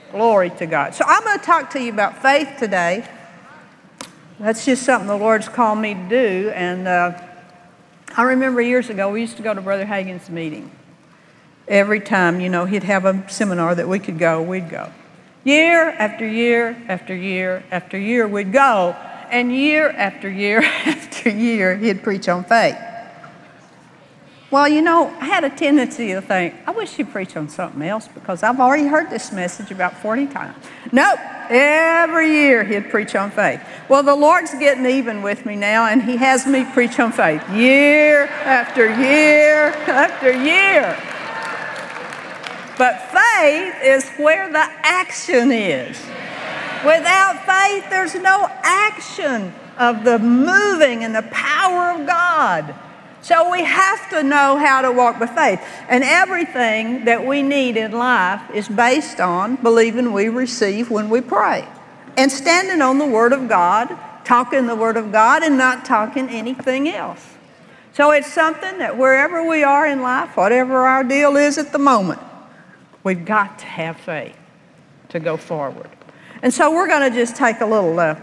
Glory to God. So I'm going to talk to you about faith today. That's just something the Lord's called me to do. And I remember years ago, we used to go to Brother Hagin's meeting. Every time, he'd have a seminar that we could go, we'd go. Year after year after year after year, we'd go. And year after year after year, he'd preach on faith. Well, I had a tendency to think, I wish he'd preach on something else because I've already heard this message about 40 times. Nope, every year he'd preach on faith. Well, the Lord's getting even with me now, and he has me preach on faith year after year after year. But faith is where the action is. Without faith, there's no action of the moving and the power of God. So we have to know how to walk by faith. And everything that we need in life is based on believing we receive when we pray. And standing on the Word of God, talking the Word of God, and not talking anything else. So it's something that wherever we are in life, whatever our deal is at the moment, we've got to have faith to go forward. And so we're going to just take a little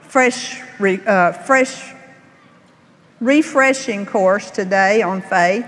refreshing course today on faith.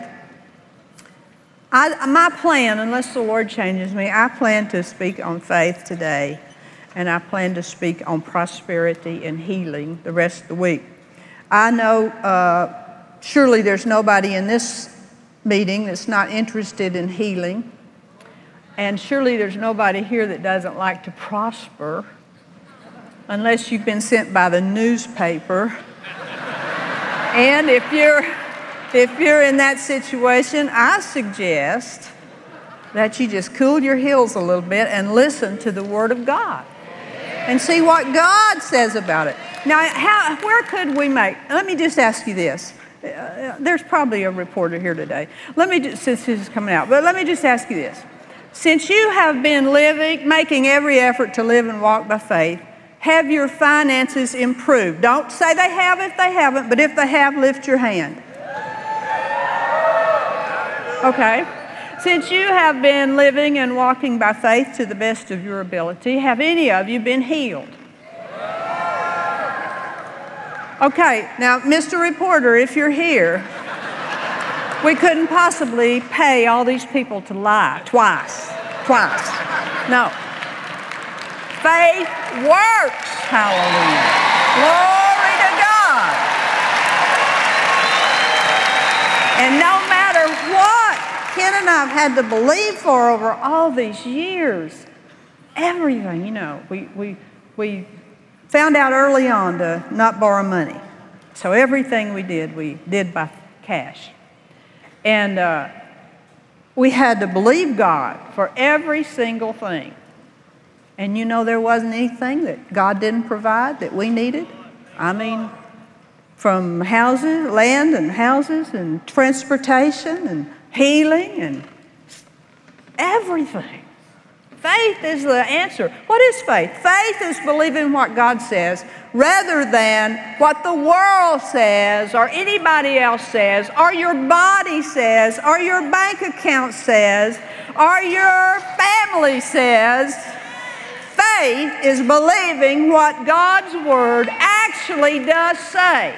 My plan, unless the Lord changes me, I plan to speak on faith today, and I plan to speak on prosperity and healing the rest of the week. I know surely there's nobody in this meeting that's not interested in healing, and surely there's nobody here that doesn't like to prosper, unless you've been sent by the newspaper. And if you're in that situation, I suggest that you just cool your heels a little bit and listen to the Word of God and see what God says about it. Now, where could we let me just ask you this. There's probably a reporter here today. Since this is coming out, but let me just ask you this. Since you have been making every effort to live and walk by faith, have your finances improved? Don't say they have if they haven't, but if they have, lift your hand. Okay. Since you have been living and walking by faith to the best of your ability, have any of you been healed? Okay. Now, Mr. Reporter, if you're here, we couldn't possibly pay all these people to lie twice. No. Faith works. Hallelujah. Glory to God. And no matter what Ken and I have had to believe for over all these years, everything, we found out early on to not borrow money. So everything we did by cash. And we had to believe God for every single thing. And there wasn't anything that God didn't provide that we needed. I mean, from land and houses and transportation and healing and everything. Faith is the answer. What is faith? Faith is believing what God says rather than what the world says or anybody else says or your body says or your bank account says or your family says. Faith is believing what God's Word actually does say.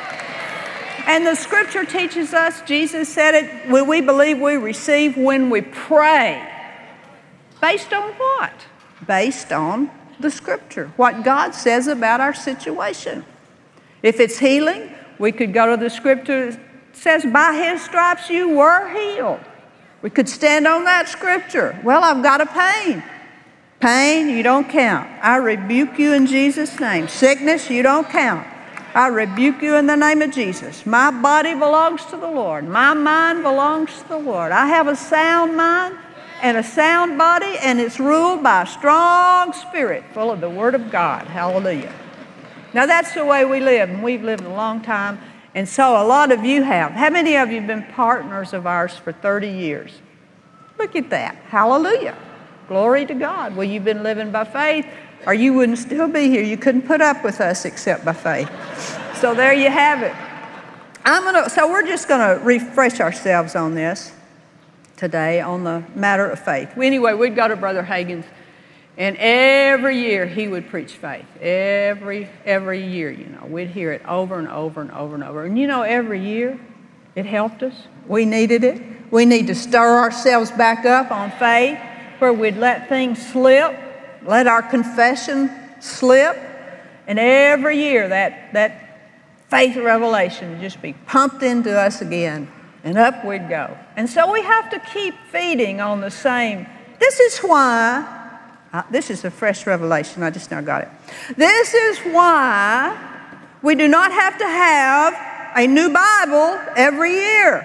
And the Scripture teaches us, Jesus said it, when we believe we receive when we pray. Based on what? Based on the Scripture, what God says about our situation. If it's healing, we could go to the Scripture that says, by His stripes you were healed. We could stand on that Scripture. Well, I've got a pain. Pain, you don't count. I rebuke you in Jesus' name. Sickness, you don't count. I rebuke you in the name of Jesus. My body belongs to the Lord. My mind belongs to the Lord. I have a sound mind and a sound body, and it's ruled by a strong spirit full of the Word of God. Hallelujah. Now, that's the way we live, and we've lived a long time, and so a lot of you have. How many of you have been partners of ours for 30 years? Look at that. Hallelujah. Glory to God. Well, you've been living by faith, or you wouldn't still be here. You couldn't put up with us except by faith. So there you have it. So we're just going to refresh ourselves on this today on the matter of faith. Anyway, we'd go to Brother Hagin's And every year he would preach faith. Every year, you know, we'd hear it over and over and over and over. And you know, every year it helped us. We needed it. We need to stir ourselves back up on faith where we'd let things slip, let our confession slip. And every year that faith revelation would just be pumped into us again. And up we'd go. And so we have to keep feeding on the same. This is why. This is a fresh revelation. I just now got it. This is why we do not have to have a new Bible every year.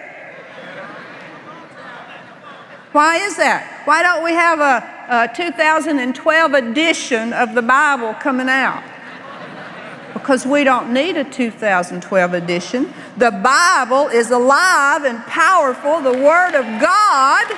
Why is that? Why don't we have a 2012 edition of the Bible coming out? Because we don't need a 2012 edition. The Bible is alive and powerful. The Word of God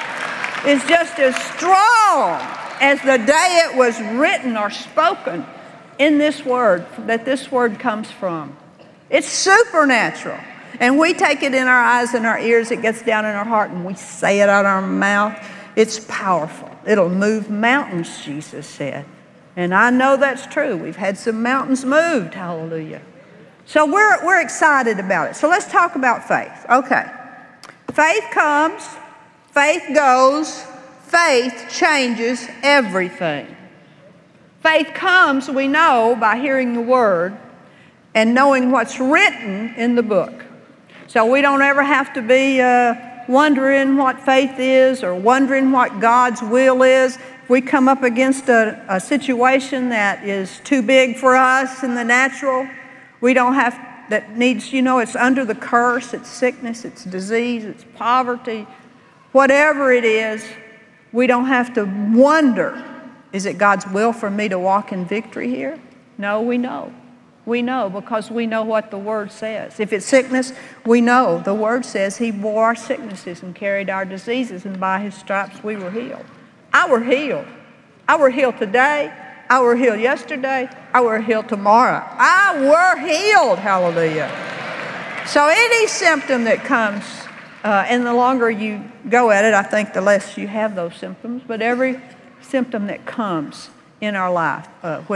is just as strong as the day it was written or spoken in this Word, that this Word comes from. It's supernatural. And we take it in our eyes and our ears, it gets down in our heart, and we say it out of our mouth. It's powerful. It'll move mountains, Jesus said. And I know that's true. We've had some mountains moved, hallelujah. So we're excited about it. So let's talk about faith. Okay. Faith comes, faith goes, faith changes everything. Faith comes, we know, by hearing the Word and knowing what's written in the book. So we don't ever have to be wondering what faith is or wondering what God's will is. If we come up against a situation that is too big for us in the natural, we don't have, that needs, you know, it's under the curse, it's sickness, it's disease, it's poverty, whatever it is, we don't have to wonder, is it God's will for me to walk in victory here? No, we know. We know because we know what the Word says. If it's sickness, we know the Word says He bore our sicknesses and carried our diseases, and by His stripes we were healed. I were healed. I were healed today. I were healed yesterday. I were healed tomorrow. I were healed. Hallelujah. So any symptom that comes, and the longer you go at it, I think the less you have those symptoms. But every symptom that comes in our life,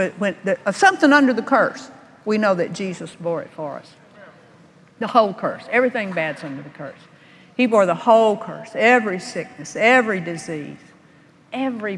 of something under the curse, we know that Jesus bore it for us. The whole curse. Everything bad's under the curse. He bore the whole curse. Every sickness, every disease, every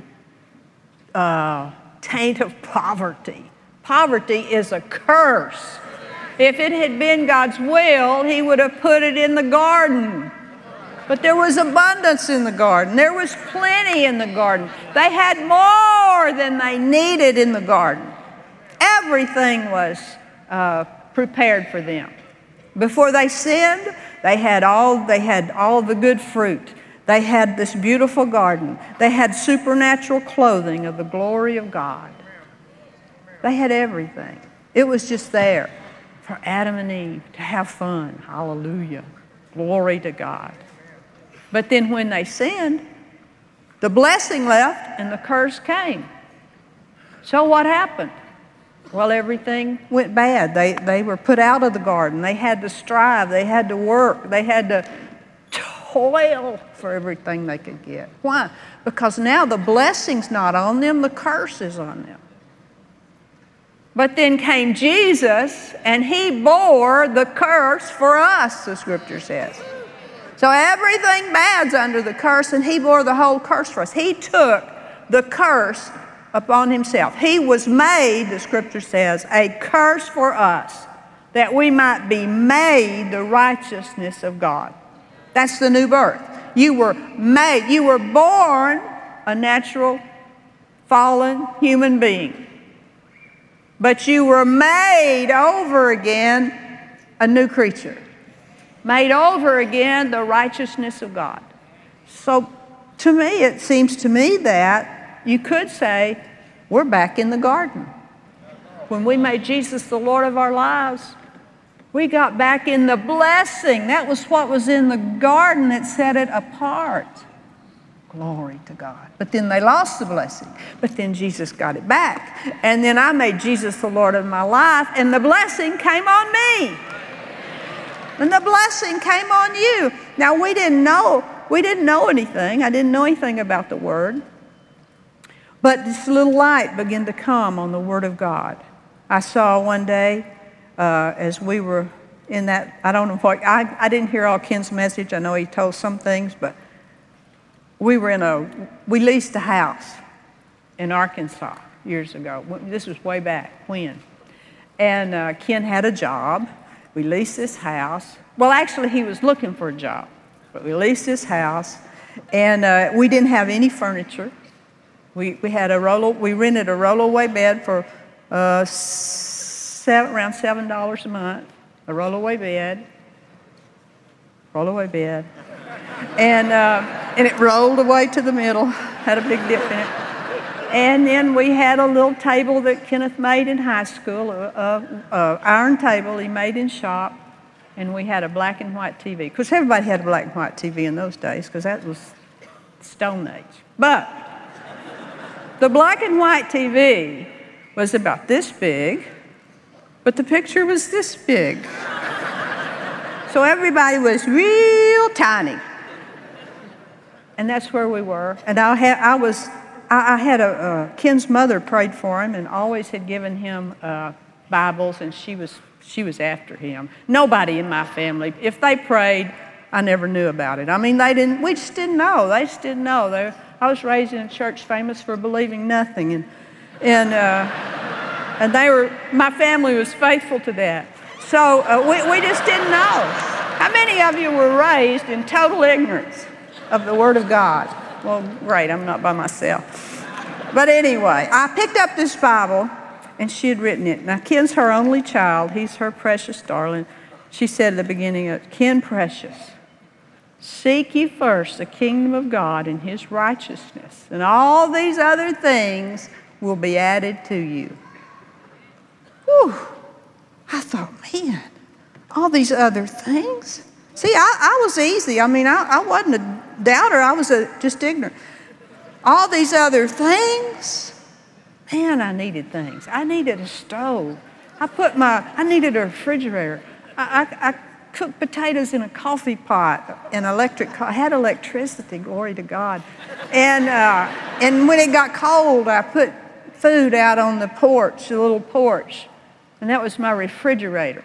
taint of poverty. Poverty is a curse. If it had been God's will, He would have put it in the garden. But there was abundance in the garden. There was plenty in the garden. They had more than they needed in the garden. Everything was prepared for them. Before they sinned, they had all the good fruit. They had this beautiful garden. They had supernatural clothing of the glory of God. They had everything. It was just there for Adam and Eve to have fun. Hallelujah. Glory to God. But then when they sinned, the blessing left and the curse came. So what happened? Well, everything went bad. They were put out of the garden. They had to strive. They had to work. They had to toil for everything they could get. Why? Because now the blessing's not on them, the curse is on them. But then came Jesus, and He bore the curse for us, the Scripture says. So everything bad's under the curse, and He bore the whole curse for us. He took the curse upon Himself. He was made, the Scripture says, a curse for us, that we might be made the righteousness of God. That's the new birth. You were made, you were born a natural, fallen human being. But you were made over again a new creature. Made over again the righteousness of God. So to me, it seems to me that you could say we're back in the garden. When we made Jesus the Lord of our lives, we got back in the blessing. That was what was in the garden that set it apart. Glory to God. But then they lost the blessing. But then Jesus got it back. And then I made Jesus the Lord of my life, and the blessing came on me. And the blessing came on you. Now, we didn't know anything. I didn't know anything about the Word. But this little light began to come on the Word of God. I saw one day as we were in that, I don't know what, I didn't hear all Ken's message. I know he told some things, but we leased a house in Arkansas years ago. This was way back when. And Ken had a job. We leased this house. Well, actually, he was looking for a job, but we leased this house, and we didn't have any furniture. We rented a rollaway bed for around $7 a month. A rollaway bed, and it rolled away to the middle. Had a big dip in it. And then we had a little table that Kenneth made in high school, a iron table he made in shop, and we had a black and white TV. Because everybody had a black and white TV in those days, because that was Stone Age. But the black and white TV was about this big, but the picture was this big. So everybody was real tiny. And that's where we were. And Ken's mother prayed for him and always had given him Bibles, and she was after him. Nobody in my family, if they prayed, I never knew about it. I mean, we just didn't know. They just didn't know. I was raised in a church famous for believing nothing. And my family was faithful to that. So we just didn't know. How many of you were raised in total ignorance of the Word of God? Well, great, I'm not by myself. But anyway, I picked up this Bible, and she had written it. Now, Ken's her only child. He's her precious darling. She said at the beginning, Ken, precious, seek ye first the kingdom of God and His righteousness, and all these other things will be added to you. Whew. I thought, man, all these other things. See, I was easy. I mean, I wasn't a doubter. I was just ignorant. All these other things. Man, I needed things. I needed a stove. I needed a refrigerator. I cooked potatoes in a coffee pot, I had electricity, glory to God. And when it got cold, I put food out on the porch, the little porch. And that was my refrigerator.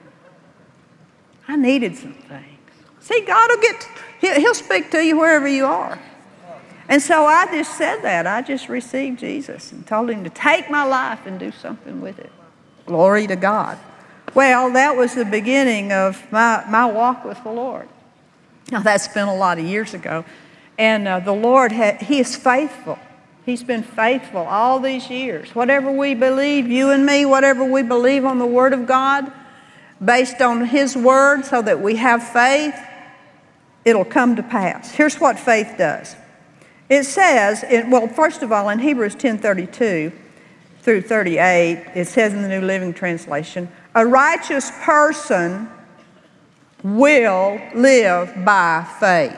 I needed some things. See, God He'll speak to you wherever you are. And so I just said that. I just received Jesus and told Him to take my life and do something with it. Glory to God. Well, that was the beginning of my walk with the Lord. Now, that's been a lot of years ago. And the Lord, He is faithful. He's been faithful all these years. Whatever we believe, you and me, whatever we believe on the Word of God, based on His Word so that we have faith, it'll come to pass. Here's what faith does. It says, first of all, in Hebrews 10:32 through 38, it says in the New Living Translation, a righteous person will live by faith.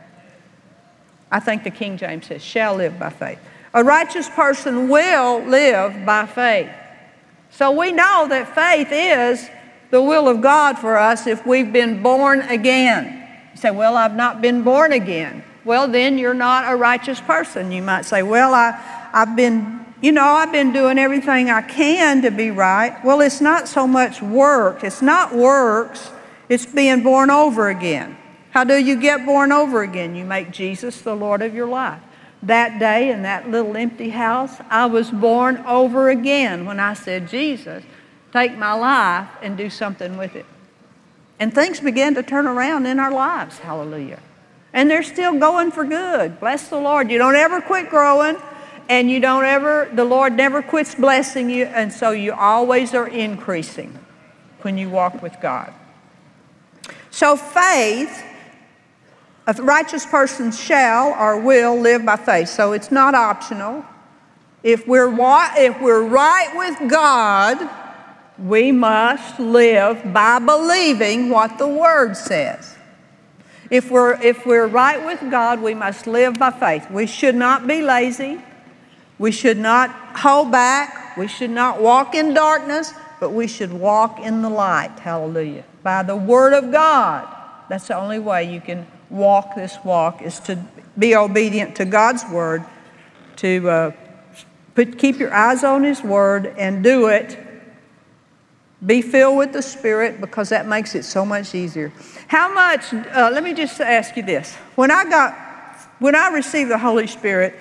I think the King James says, shall live by faith. A righteous person will live by faith. So we know that faith is the will of God for us if we've been born again. You say, well, I've not been born again. Well, then you're not a righteous person. You might say, well, I've been doing everything I can to be right. Well, it's not so much work. It's not works. It's being born over again. How do you get born over again? You make Jesus the Lord of your life. That day in that little empty house, I was born over again when I said, Jesus, take my life and do something with it. And things began to turn around in our lives. Hallelujah. And they're still going for good. Bless the Lord. You don't ever quit growing, and the Lord never quits blessing you, and so you always are increasing when you walk with God. So faith, a righteous person shall or will live by faith. So it's not optional. If we're right with God, we must live by believing what the Word says. If we're right with God, we must live by faith. We should not be lazy. We should not hold back. We should not walk in darkness, but we should walk in the light. Hallelujah. By the Word of God. That's the only way you can walk this walk, is to be obedient to God's Word, to Keep your eyes on His Word and do it. Be filled with the Spirit, because that makes it so much easier. How much, let me just ask you this. When I received the Holy Spirit,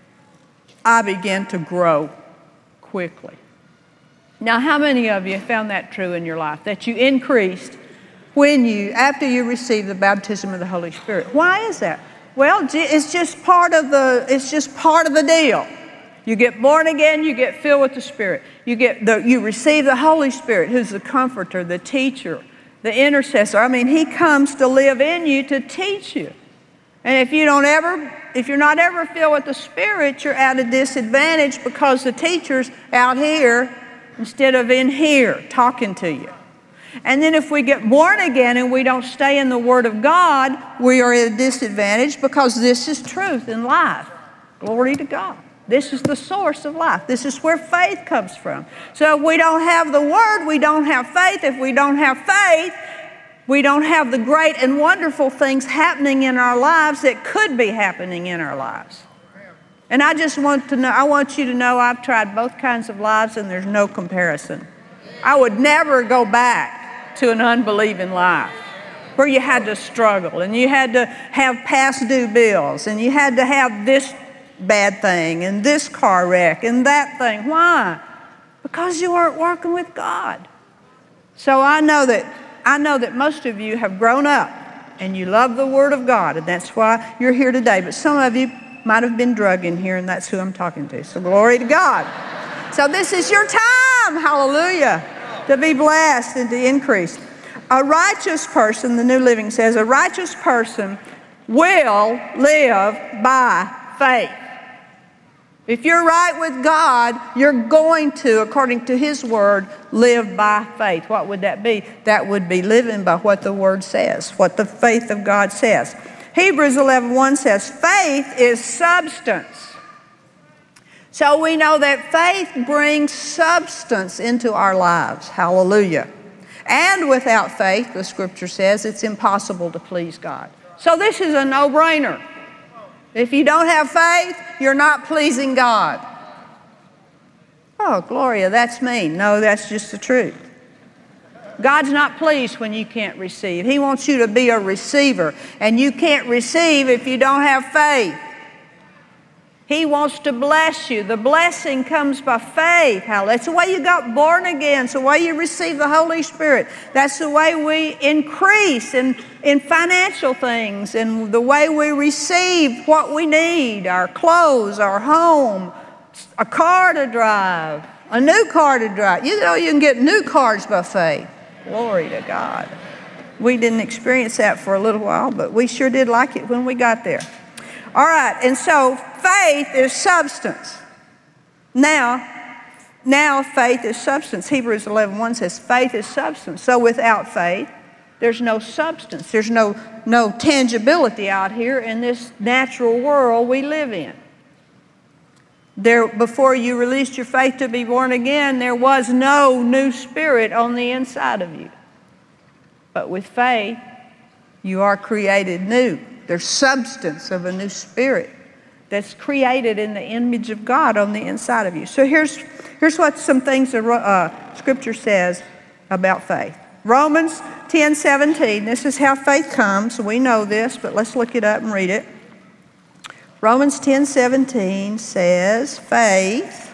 I began to grow quickly. Now, how many of you found that true in your life, that you increased after you received the baptism of the Holy Spirit? Why is that? Well, it's just part of the deal. You get born again, you get filled with the Spirit. You receive the Holy Spirit, who's the comforter, the teacher, the intercessor. I mean, He comes to live in you to teach you. And if you're not ever filled with the Spirit, you're at a disadvantage, because the teacher's out here instead of in here talking to you. And then if we get born again and we don't stay in the Word of God, we are at a disadvantage, because this is truth in life. Glory to God. This is the source of life. This is where faith comes from. So if we don't have the Word, we don't have faith. If we don't have faith, we don't have the great and wonderful things happening in our lives that could be happening in our lives. And I want you to know I've tried both kinds of lives, and there's no comparison. I would never go back to an unbelieving life where you had to struggle, and you had to have past due bills, and you had to have this bad thing and this car wreck and that thing. Why? Because you weren't working with God. So I know that most of you have grown up and you love the Word of God, and that's why you're here today. But some of you might have been drug in here, and that's who I'm talking to. So glory to God. So this is your time, hallelujah, to be blessed and to increase. A righteous person, the New Living says, a righteous person will live by faith. If you're right with God, you're going to, according to His Word, live by faith. What would that be? That would be living by what the Word says, what the faith of God says. Hebrews 11:1 says, faith is substance. So we know that faith brings substance into our lives. Hallelujah. And without faith, the Scripture says, it's impossible to please God. So this is a no-brainer. If you don't have faith, you're not pleasing God. Oh, Gloria, that's mean. No, that's just the truth. God's not pleased when you can't receive. He wants you to be a receiver, and you can't receive if you don't have faith. He wants to bless you. The blessing comes by faith. That's the way you got born again. It's the way you receive the Holy Spirit. That's the way we increase in financial things, and the way we receive what we need, our clothes, our home, a car to drive, a new car to drive. You know, you can get new cars by faith. Glory to God. We didn't experience that for a little while, but we sure did like it when we got there. All right, and so faith is substance. Now faith is substance. Hebrews 11:1 says faith is substance. So without faith, there's no substance. There's no tangibility out here in this natural world we live in. Before you released your faith to be born again, there was no new spirit on the inside of you. But with faith, you are created new. There's substance of a new spirit that's created in the image of God on the inside of you. So here's what some things the Scripture says about faith. Romans 10:17, this is how faith comes. We know this, but let's look it up and read it. Romans 10:17 says, faith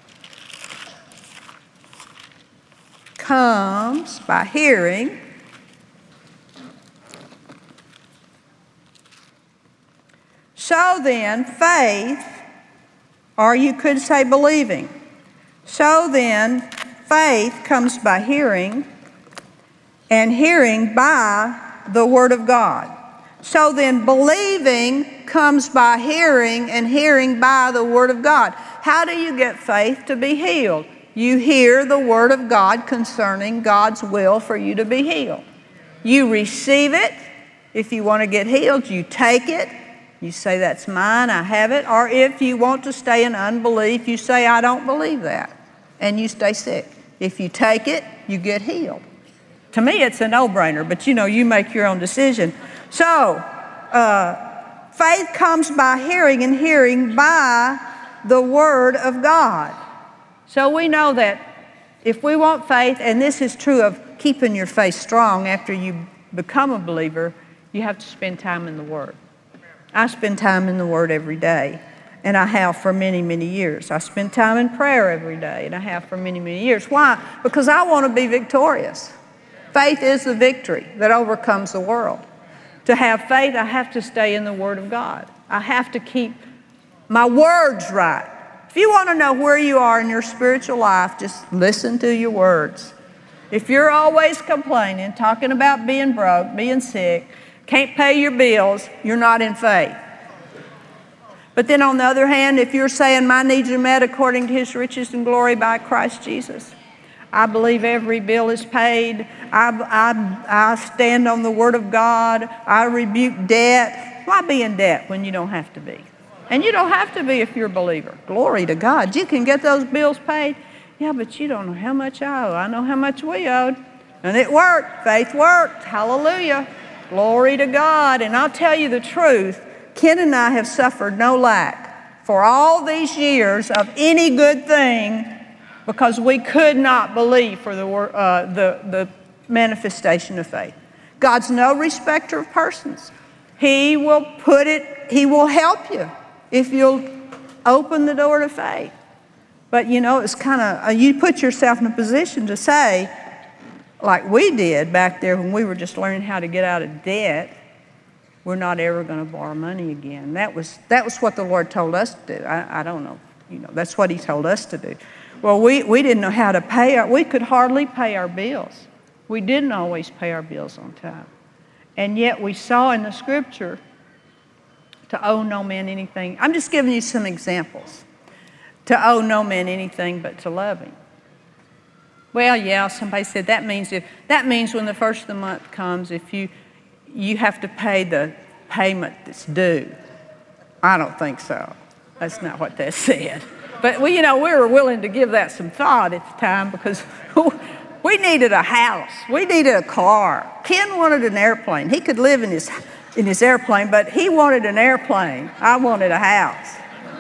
comes by hearing, so then faith, or you could say believing. So then faith comes by hearing, and hearing by the Word of God. So then believing comes by hearing, and hearing by the Word of God. How do you get faith to be healed? You hear the Word of God concerning God's will for you to be healed. You receive it. If you want to get healed, you take it. You say, that's mine, I have it. Or if you want to stay in unbelief, you say, I don't believe that. And you stay sick. If you take it, you get healed. To me, it's a no-brainer, but you make your own decision. So, faith comes by hearing, and hearing by the Word of God. So we know that if we want faith, and this is true of keeping your faith strong after you become a believer, you have to spend time in the Word. I spend time in the Word every day, and I have for many, many years. I spend time in prayer every day, and I have for many, many years. Why? Because I want to be victorious. Faith is the victory that overcomes the world. To have faith, I have to stay in the Word of God. I have to keep my words right. If you want to know where you are in your spiritual life, just listen to your words. If you're always complaining, talking about being broke, being sick, can't pay your bills, you're not in faith. But then on the other hand, if you're saying my needs are met according to His riches and glory by Christ Jesus, I believe every bill is paid. I stand on the Word of God. I rebuke debt. Why be in debt when you don't have to be? And you don't have to be if you're a believer. Glory to God. You can get those bills paid. Yeah, but you don't know how much I owe. I know how much we owed. And it worked. Faith worked. Hallelujah. Glory to God. And I'll tell you the truth, Ken and I have suffered no lack for all these years of any good thing because we could not believe for the manifestation of faith. God's no respecter of persons. He will help you if you'll open the door to faith. But you know, it's kind of, you put yourself in a position to say, like we did back there when we were just learning how to get out of debt, we're not ever going to borrow money again. That was what the Lord told us to do. I don't know. You know, that's what He told us to do. Well, we didn't know how to pay. We could hardly pay our bills. We didn't always pay our bills on time. And yet we saw in the Scripture to owe no man anything. I'm just giving you some examples. To owe no man anything but to love him. Well, yeah, somebody said that means when the first of the month comes, if you have to pay the payment that's due. I don't think so. That's not what that said. But we were willing to give that some thought at the time because we needed a house. We needed a car. Ken wanted an airplane. He could live in his airplane, but he wanted an airplane. I wanted a house.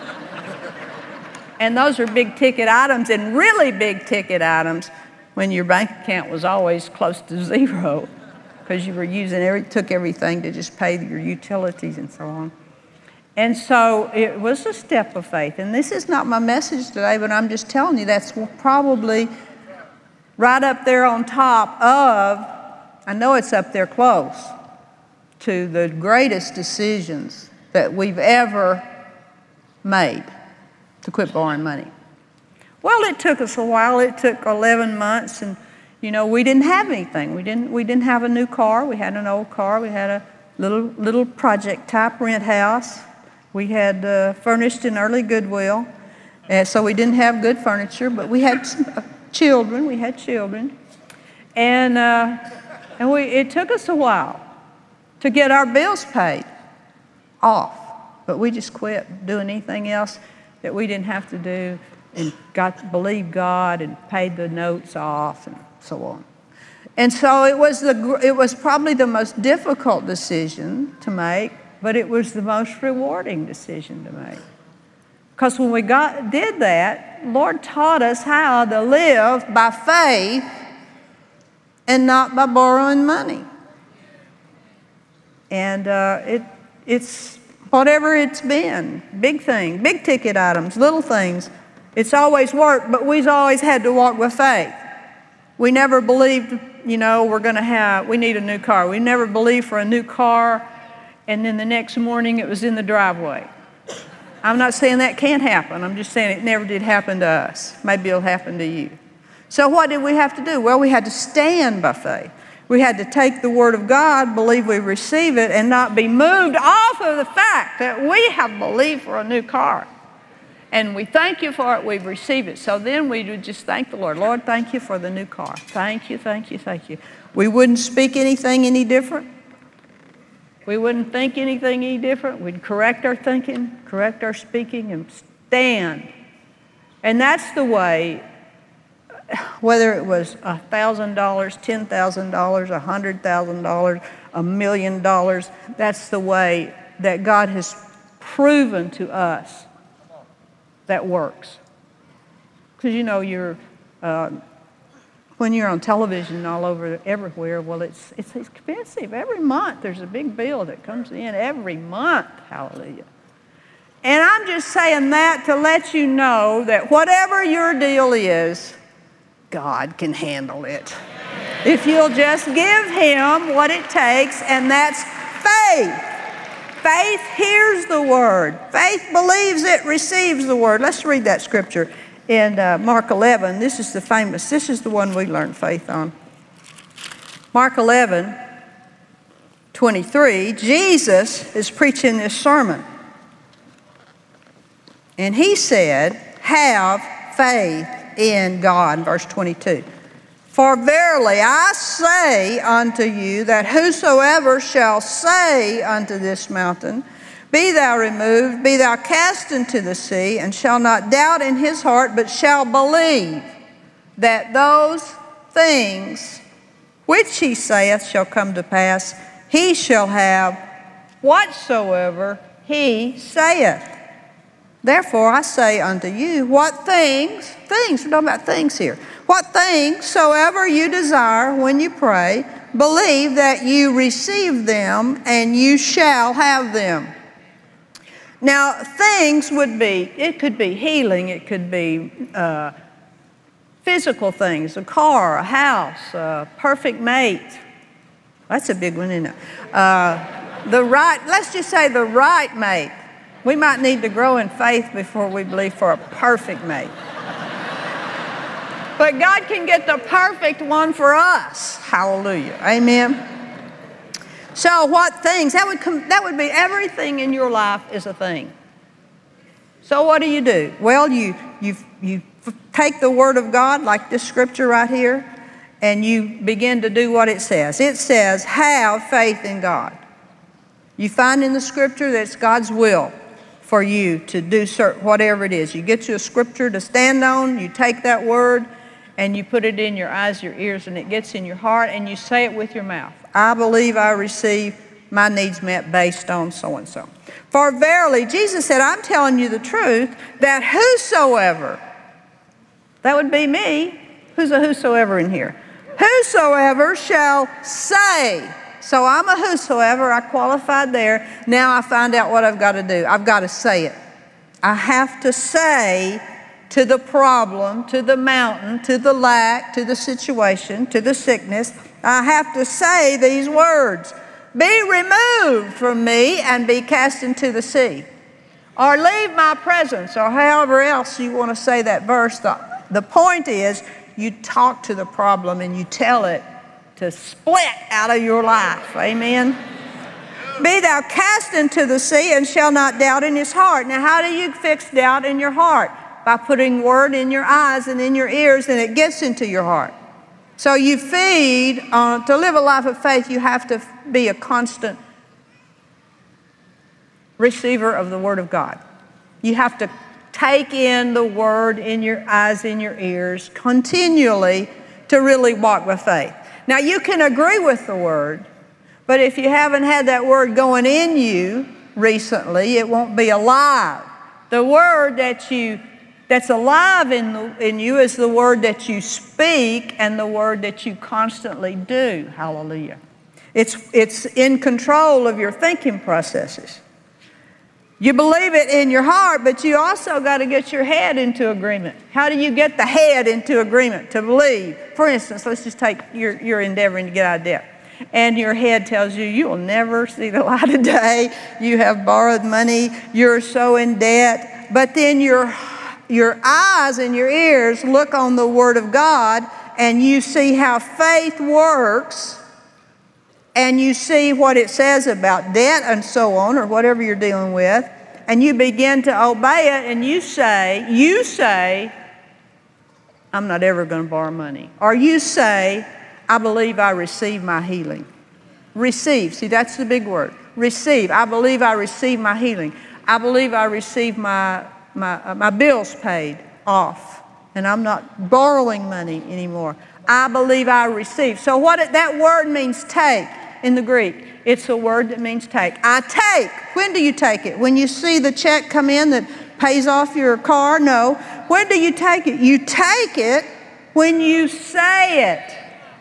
And those are big ticket items, and really big ticket items when your bank account was always close to zero because you were took everything to just pay your utilities and so on. And so it was a step of faith. And this is not my message today, but I'm just telling you that's probably right up there on top of, I know it's up there close, to the greatest decisions that we've ever made to quit borrowing money. Well, it took us a while. It took 11 months, and we didn't have anything. We didn't have a new car. We had an old car. We had a little project type rent house. We had furnished an early Goodwill, so we didn't have good furniture, but we had children. We had children, and it took us a while to get our bills paid off, but we just quit doing anything else that we didn't have to do and got to believe God and paid the notes off and so on. And so it was probably the most difficult decision to make, but it was the most rewarding decision to make. Because when we did that, Lord taught us how to live by faith and not by borrowing money. And it's whatever it's been, big thing, big ticket items, little things, it's always worked, but we've always had to walk with faith. We never believed, we need a new car. We never believed for a new car, and then the next morning it was in the driveway. I'm not saying that can't happen. I'm just saying it never did happen to us. Maybe it'll happen to you. So what did we have to do? Well, we had to stand by faith. We had to take the Word of God, believe we receive it, and not be moved off of the fact that we have believed for a new car. And we thank you for it, we've received it. So then we would just thank the Lord. Lord, thank you for the new car. Thank you, thank you, thank you. We wouldn't speak anything any different. We wouldn't think anything any different. We'd correct our thinking, correct our speaking, and stand. And that's the way, whether it was $1,000, $10,000, $100,000, $1 million, that's the way that God has proven to us that works. Because you know, when you're on television all over everywhere, well, it's expensive. Every month there's a big bill that comes in every month. Hallelujah. And I'm just saying that to let you know that whatever your deal is, God can handle it. If you'll just give Him what it takes, and that's faith. Faith hears the Word. Faith believes it, receives the Word. Let's read that scripture in Mark 11. This is the one we learned faith on. Mark 11:23, Jesus is preaching this sermon. And He said, have faith in God, verse 22. For verily I say unto you that whosoever shall say unto this mountain, be thou removed, be thou cast into the sea, and shall not doubt in his heart, but shall believe that those things which he saith shall come to pass, he shall have whatsoever he saith. Therefore I say unto you, what things, we're talking about things here, what things soever you desire when you pray, believe that you receive them, and you shall have them. Now, things it could be healing, it could be physical things, a car, a house, a perfect mate. That's a big one, isn't it? Let's just say the right mate. We might need to grow in faith before we believe for a perfect mate. But God can get the perfect one for us. Hallelujah. Amen. So what things? That would be everything in your life is a thing. So what do? Well, you take the Word of God, like this scripture right here, and you begin to do what it says. It says, have faith in God. You find in the scripture that it's God's will for you to do whatever it is. You get you a scripture to stand on, you take that word, and you put it in your eyes, your ears, and it gets in your heart, and you say it with your mouth. I believe I receive my needs met based on so-and-so. For verily, Jesus said, I'm telling you the truth, that whosoever, that would be me. Who's a whosoever in here? Whosoever shall say. So I'm a whosoever, I qualified there. Now I find out what I've got to do. I've got to say it. I have to say to the problem, to the mountain, to the lack, to the situation, to the sickness, I have to say these words. Be removed from me and be cast into the sea. Or leave my presence, or however else you want to say that verse. The point is, you talk to the problem and you tell it to split out of your life. Amen. Be thou cast into the sea and shall not doubt in his heart. Now, how do you fix doubt in your heart? By putting word in your eyes and in your ears, and it gets into your heart. So you feed to live a life of faith, you have to be a constant receiver of the Word of God. You have to take in the Word in your eyes, in your ears, continually to really walk with faith. Now, you can agree with the Word, but if you haven't had that Word going in you recently, it won't be alive. The Word that's alive in you is the Word that you speak and the Word that you constantly do. Hallelujah. It's in control of your thinking processes. You believe it in your heart, but you also got to get your head into agreement. How do you get the head into agreement to believe? For instance, let's just take you're endeavoring to get out of debt. And your head tells you, you will never see the light of day. You have borrowed money. You're so in debt. But then your eyes and your ears look on the Word of God, and you see how faith works, and you see what it says about debt and so on, or whatever you're dealing with, and you begin to obey it, and you say, I'm not ever going to borrow money. Or you say, I believe I receive my healing. Receive. See, that's the big word. Receive. I believe I receive my healing. I believe I receive my bills paid off, and I'm not borrowing money anymore. I believe I receive. So that word means take in the Greek. It's a word that means take. I take. When do you take it? When you see the check come in that pays off your car? No. When do you take it? You take it when you say it.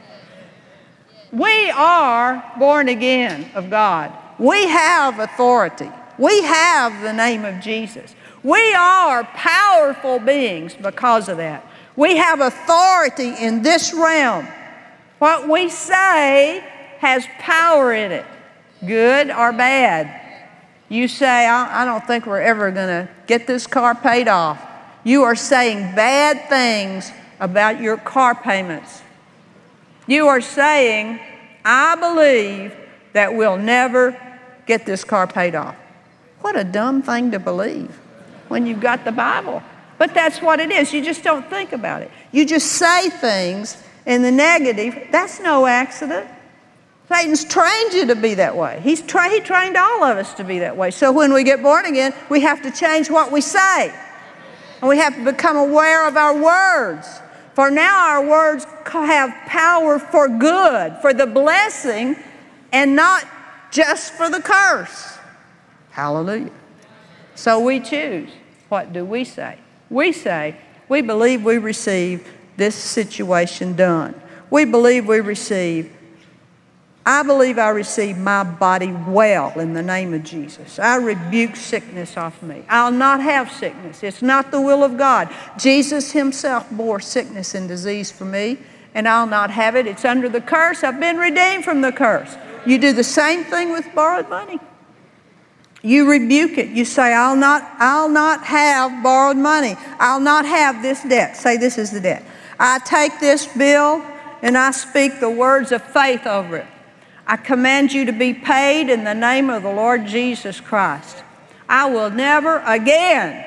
We are born again of God. We have authority. We have the name of Jesus. We are powerful beings because of that. We have authority in this realm. What we say has power in it, good or bad. You say, I don't think we're ever going to get this car paid off. You are saying bad things about your car payments. You are saying, I believe that we'll never get this car paid off. What a dumb thing to believe when you've got the Bible. But that's what it is. You just don't think about it. You just say things in the negative. That's no accident. Satan's trained you to be that way. He trained all of us to be that way. So when we get born again, we have to change what we say. And we have to become aware of our words. For now our words have power for good, for the blessing, and not just for the curse. Hallelujah. So we choose. What do we say? We say, we believe we receive this situation done. We believe we receive, I believe I receive my body well in the name of Jesus. I rebuke sickness off me. I'll not have sickness. It's not the will of God. Jesus himself bore sickness and disease for me, and I'll not have it. It's under the curse. I've been redeemed from the curse. You do the same thing with borrowed money. You rebuke it. You say, I'll not have borrowed money. I'll not have this debt. Say, this is the debt. I take this bill and I speak the words of faith over it. I command you to be paid in the name of the Lord Jesus Christ. I will never again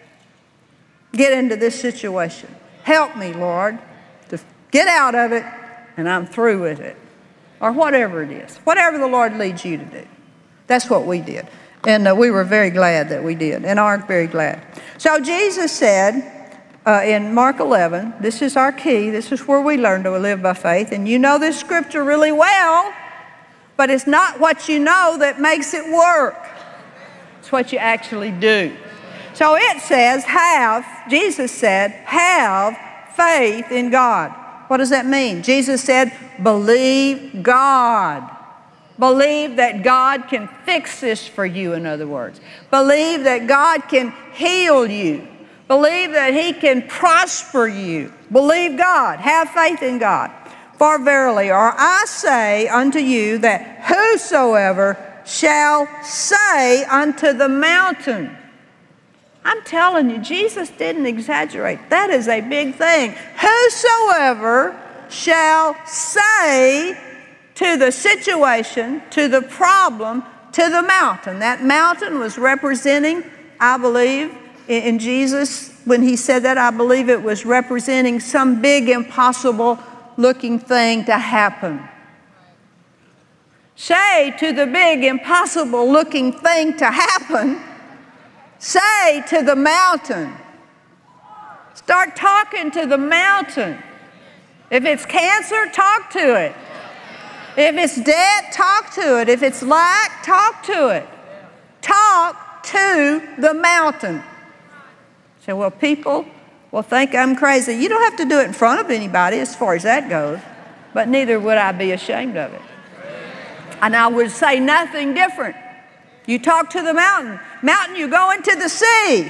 get into this situation. Help me, Lord, to get out of it, and I'm through with it. Or whatever it is. Whatever the Lord leads you to do. That's what we did. And we were very glad that we did, and are very glad. So Jesus said in Mark 11, this is our key. This is where we learn to live by faith. And you know this scripture really well, but it's not what you know that makes it work. It's what you actually do. So it says, Jesus said, have faith in God. What does that mean? Jesus said, believe God. Believe that God can fix this for you, in other words. Believe that God can heal you. Believe that He can prosper you. Believe God. Have faith in God. For verily, or I say unto you, that whosoever shall say unto the mountain. I'm telling you, Jesus didn't exaggerate. That is a big thing. Whosoever shall say to the situation, to the problem, to the mountain. That mountain was representing, I believe, in Jesus, when He said that, I believe it was representing some big, impossible looking thing to happen. Say to the big, impossible looking thing to happen, say to the mountain. Start talking to the mountain. If it's cancer, talk to it. If it's debt, talk to it. If it's lack, talk to it. Talk to the mountain. Say, well, people will think I'm crazy. You don't have to do it in front of anybody as far as that goes, but neither would I be ashamed of it. And I would say nothing different. You talk to the mountain. Mountain, you go into the sea.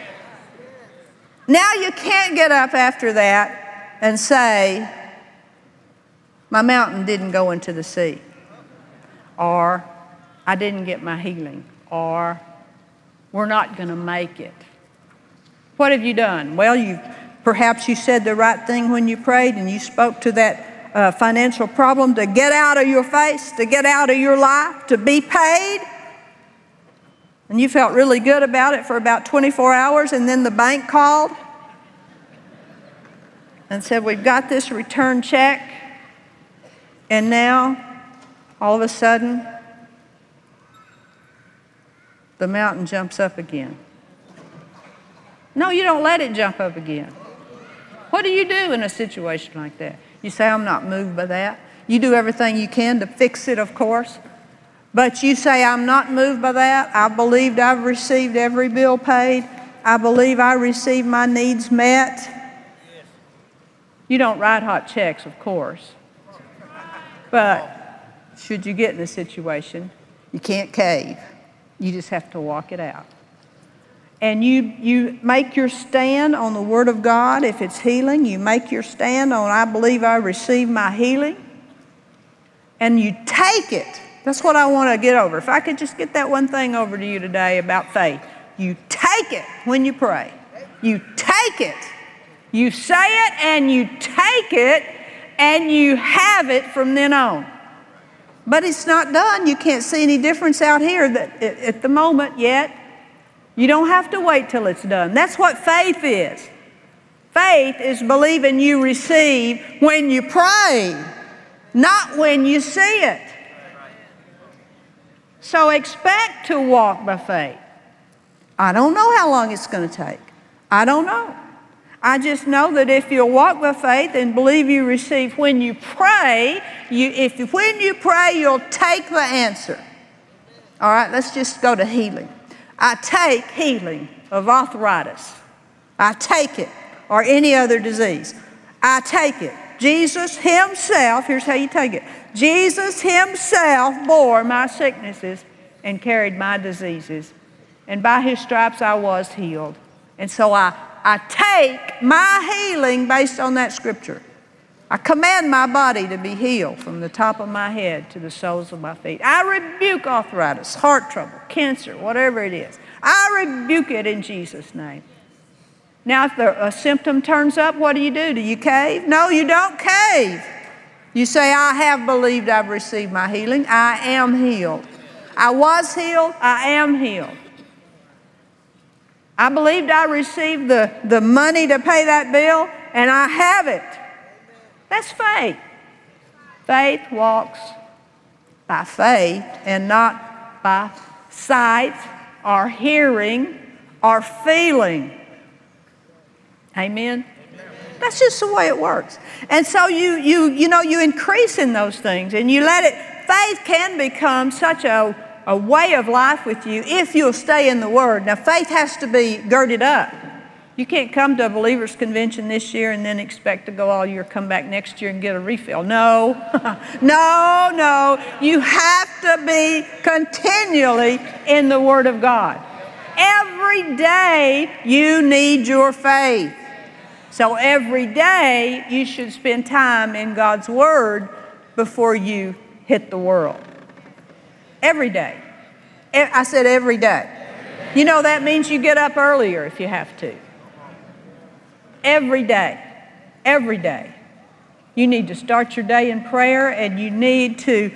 Now you can't get up after that and say, my mountain didn't go into the sea, or I didn't get my healing, or we're not going to make it. What have you done? Well, perhaps you said the right thing when you prayed and you spoke to that financial problem to get out of your face, to get out of your life, to be paid. And you felt really good about it for about 24 hours, and then the bank called and said, we've got this return check. And now, all of a sudden, the mountain jumps up again. No, you don't let it jump up again. What do you do in a situation like that? You say, I'm not moved by that. You do everything you can to fix it, of course. But you say, I'm not moved by that. I believed I've received every bill paid. I believe I receive my needs met. You don't write hot checks, of course. But should you get in a situation, you can't cave. You just have to walk it out. And you make your stand on the Word of God. If it's healing, you make your stand on, I believe I receive my healing. And you take it. That's what I want to get over. If I could just get that one thing over to you today about faith. You take it when you pray. You take it. You say it and you take it and you have it from then on. But it's not done. You can't see any difference out here at the moment yet. You don't have to wait till it's done. That's what faith is. Faith is believing you receive when you pray, not when you see it. So expect to walk by faith. I don't know how long it's going to take. I don't know. I just know that if you walk by faith and believe you receive when you pray, when you pray, you'll take the answer. All right, let's just go to healing. I take healing of arthritis. I take it, or any other disease. I take it. Jesus himself, here's how you take it. Jesus himself bore my sicknesses and carried my diseases. And by his stripes I was healed. And so I take my healing based on that scripture. I command my body to be healed from the top of my head to the soles of my feet. I rebuke arthritis, heart trouble, cancer, whatever it is. I rebuke it in Jesus' name. Now, if a symptom turns up, what do? Do you cave? No, you don't cave. You say, I have believed I've received my healing. I am healed. I was healed. I am healed. I believed I received the money to pay that bill, and I have it. That's faith. Faith walks by faith and not by sight or hearing or feeling. Amen? That's just the way it works. And so you increase in those things and you let it. Faith can become such a way of life with you if you'll stay in the Word. Now, faith has to be girded up. You can't come to a believers' convention this year and then expect to go all year, come back next year and get a refill. No, no. You have to be continually in the Word of God. Every day you need your faith. So every day you should spend time in God's Word before you hit the world. Every day. I said every day. You know, that means you get up earlier if you have to. Every day. Every day. You need to start your day in prayer and you need to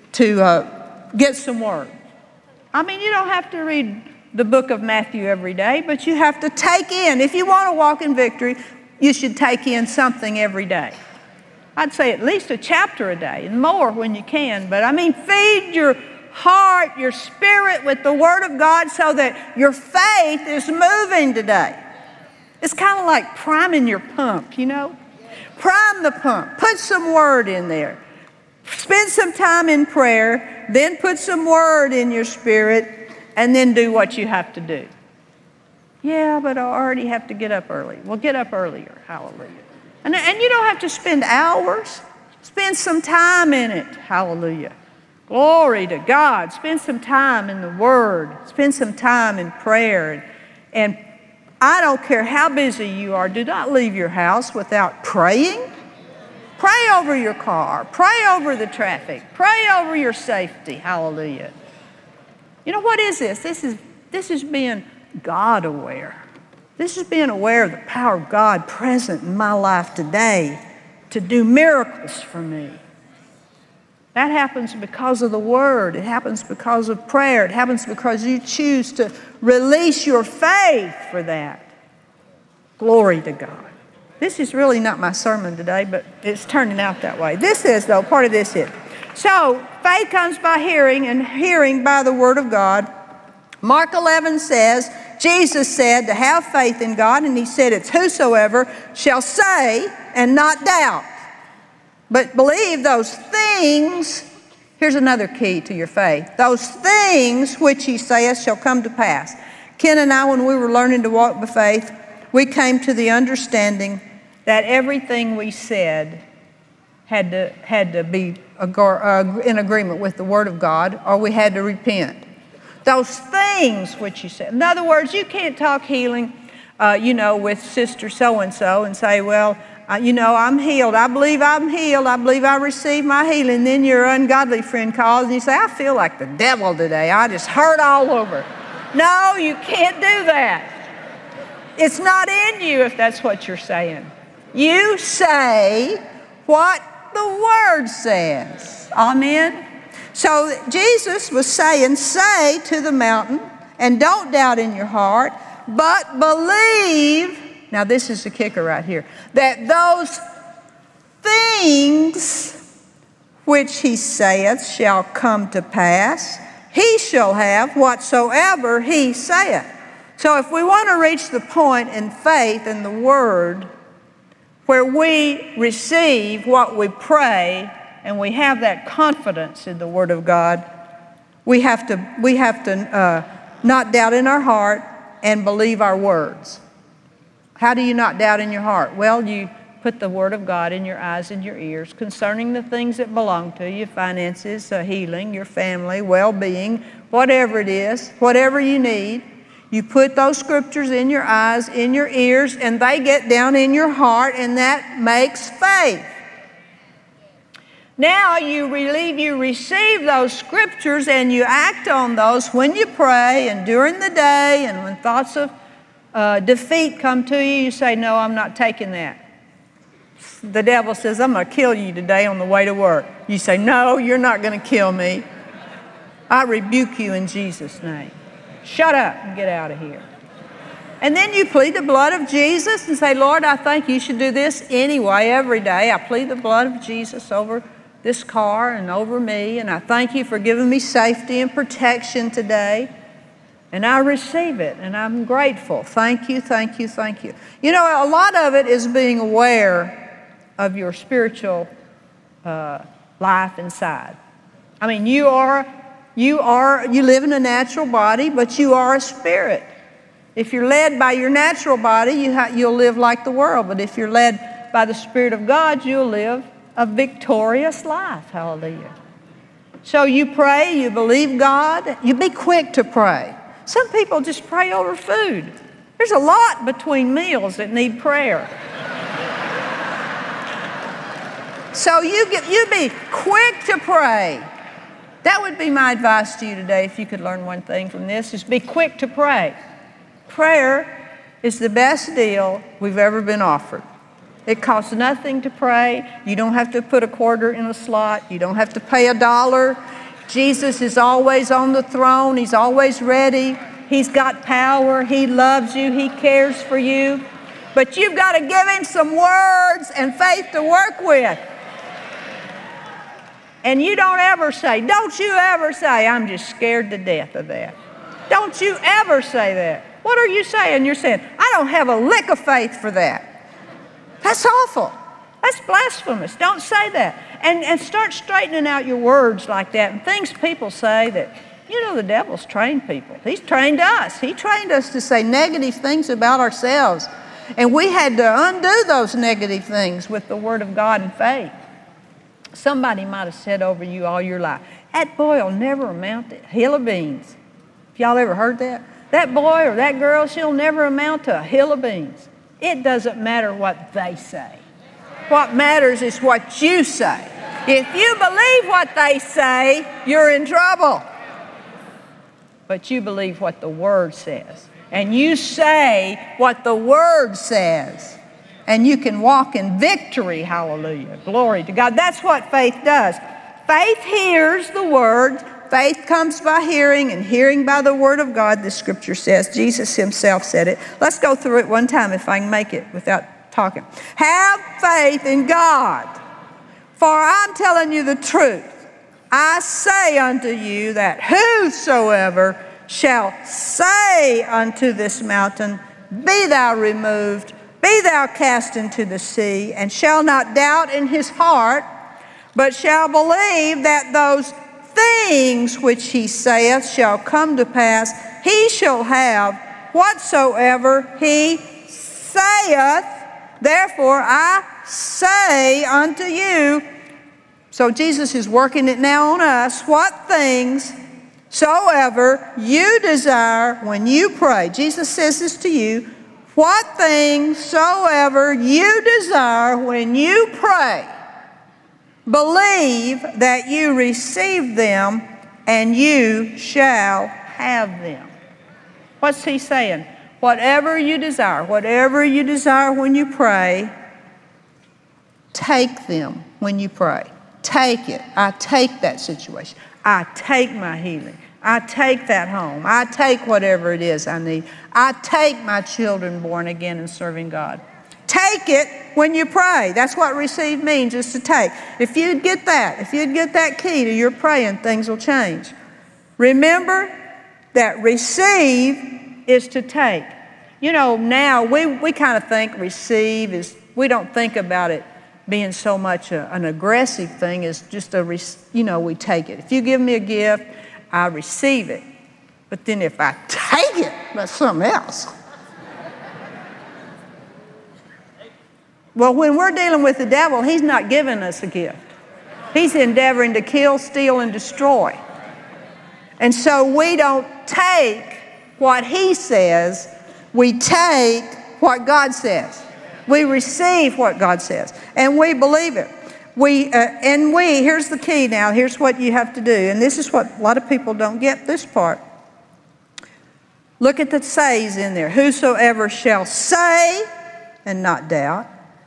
get some Word. I mean, you don't have to read the book of Matthew every day, but you have to take in. If you want to walk in victory, you should take in something every day. I'd say at least a chapter a day and more when you can. But I mean, feed your heart, your spirit with the Word of God so that your faith is moving today. It's kind of like priming your pump, you know. Prime the pump. Put some Word in there. Spend some time in prayer. Then put some Word in your spirit. And then do what you have to do. Yeah, but I already have to get up early. Well, get up earlier. Hallelujah. And you don't have to spend hours. Spend some time in it. Hallelujah. Glory to God. Spend some time in the Word. Spend some time in prayer. And I don't care how busy you are, do not leave your house without praying. Pray over your car. Pray over the traffic. Pray over your safety. Hallelujah. You know, what is this? This is being God aware. This is being aware of the power of God present in my life today to do miracles for me. That happens because of the Word. It happens because of prayer. It happens because you choose to release your faith for that. Glory to God. This is really not my sermon today, but it's turning out that way. This is, though, part of this is. So, faith comes by hearing, and hearing by the Word of God. Mark 11 says, Jesus said to have faith in God, and he said it's whosoever shall say and not doubt, but believe those things. Here's another key to your faith. Those things which he saith shall come to pass. Ken and I, when we were learning to walk by faith, we came to the understanding that everything we said had to be in agreement with the Word of God, or we had to repent. Those things which you said. In other words, you can't talk healing, with Sister so-and-so and say, well, I'm healed. I believe I'm healed. I believe I received my healing. Then your ungodly friend calls and you say, I feel like the devil today. I just hurt all over. No, you can't do that. It's not in you if that's what you're saying. You say what the Word says. Amen? So Jesus was saying, say to the mountain, and don't doubt in your heart, but believe, now this is the kicker right here, that those things which he saith shall come to pass. He shall have whatsoever he saith. So if we want to reach the point in faith in the Word where we receive what we pray and we have that confidence in the Word of God, we have to not doubt in our heart and believe our words. How do you not doubt in your heart? Well, you put the Word of God in your eyes and your ears concerning the things that belong to you, finances, healing, your family, well-being, whatever it is, whatever you need. You put those scriptures in your eyes, in your ears, and they get down in your heart, and that makes faith. Now you receive those scriptures and you act on those when you pray and during the day, and when thoughts of defeat come to you, you say, no, I'm not taking that. The devil says, I'm going to kill you today on the way to work. You say, no, you're not going to kill me. I rebuke you in Jesus' name. Shut up and get out of here. And then you plead the blood of Jesus and say, Lord, I think you should do this anyway every day. I plead the blood of Jesus over this car and over me, and I thank you for giving me safety and protection today. And I receive it, and I'm grateful. Thank you, thank you, thank you. You know, a lot of it is being aware of your spiritual life inside. I mean, you live in a natural body, but you are a spirit. If you're led by your natural body, you'll live like the world. But if you're led by the Spirit of God, you'll live a victorious life. Hallelujah. So you pray, you believe God, you be quick to pray. Some people just pray over food. There's a lot between meals that need prayer. So you be quick to pray. That would be my advice to you today, if you could learn one thing from this, is be quick to pray. Prayer is the best deal we've ever been offered. It costs nothing to pray. You don't have to put a quarter in a slot. You don't have to pay $1. Jesus is always on the throne. He's always ready. He's got power. He loves you. He cares for you. But you've got to give him some words and faith to work with. And you don't ever say, I'm just scared to death of that. Don't you ever say that. What are you saying? You're saying, I don't have a lick of faith for that. That's awful. That's blasphemous. Don't say that. And start straightening out your words like that. And things people say that, the devil's trained people. He's trained us. He trained us to say negative things about ourselves. And we had to undo those negative things with the Word of God and faith. Somebody might have said over you all your life, that boy will never amount to a hill of beans. Have y'all ever heard that? That boy or that girl, she'll never amount to a hill of beans. It doesn't matter what they say. What matters is what you say. If you believe what they say, you're in trouble. But you believe what the Word says. And you say what the Word says. And you can walk in victory. Hallelujah. Glory to God. That's what faith does. Faith hears the Word. Faith comes by hearing, and hearing by the Word of God, the Scripture says. Jesus himself said it. Let's go through it one time if I can make it without talking. Have faith in God, for I'm telling you the truth. I say unto you that whosoever shall say unto this mountain, be thou removed, be thou cast into the sea, and shall not doubt in his heart, but shall believe that those things which he saith shall come to pass, he shall have whatsoever he saith. Therefore I say unto you. So Jesus is working it now on us. What things soever you desire when you pray. Jesus says this to you. What things soever you desire when you pray, believe that you receive them, and you shall have them. What's he saying? Whatever you desire when you pray, take them when you pray. Take it. I take that situation. I take my healing. I take that home. I take whatever it is I need. I take my children born again and serving God. Take it when you pray. That's what receive means, is to take. If you'd get that key to your praying, things will change. Remember that receive is to take. You know, now we kind of think receive is, we don't think about it being so much an aggressive thing as just we take it. If you give me a gift, I receive it. But then if I take it, that's something else. Well, when we're dealing with the devil, he's not giving us a gift. He's endeavoring to kill, steal, and destroy. And so we don't take what he says, we take what God says. We receive what God says, and we believe it. Here's the key now. Here's what you have to do. And this is what a lot of people don't get, this part. Look at the says in there. Whosoever shall say and not doubt,